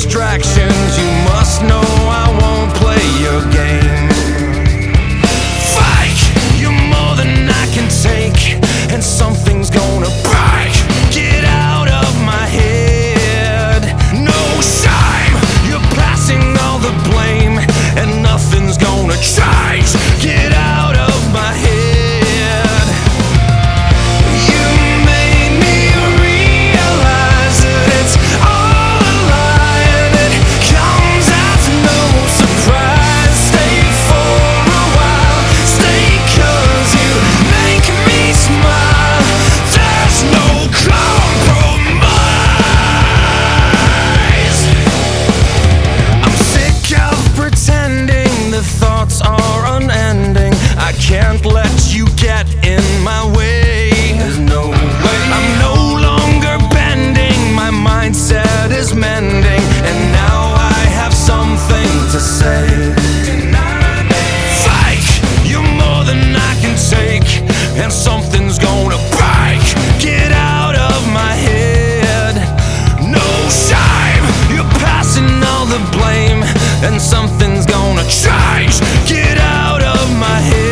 distractions. You must know I won't play your game. Fake, you're more than I can take, and something's gonna break. Get out of my head. No shame, you're passing all the blame, and nothing's gonna change. Get out of my head. Can't let you get in my way. There's no way. I'm no longer bending. My mindset is mending, and now I have something to say. Fake, you're more than I can take, and something's gonna break. Get out of my head. No shame, you're passing all the blame, and something's gonna change. Get out of my head.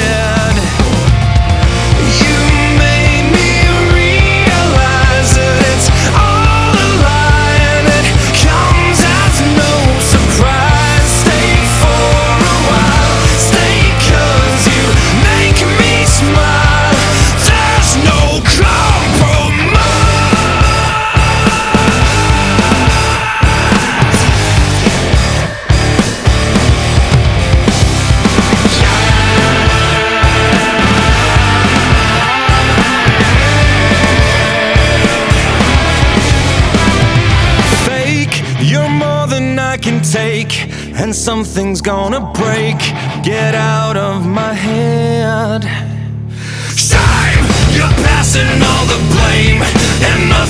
You're more than I can take, and something's gonna break. Get out of my head. Shame, you're passing all the blame, and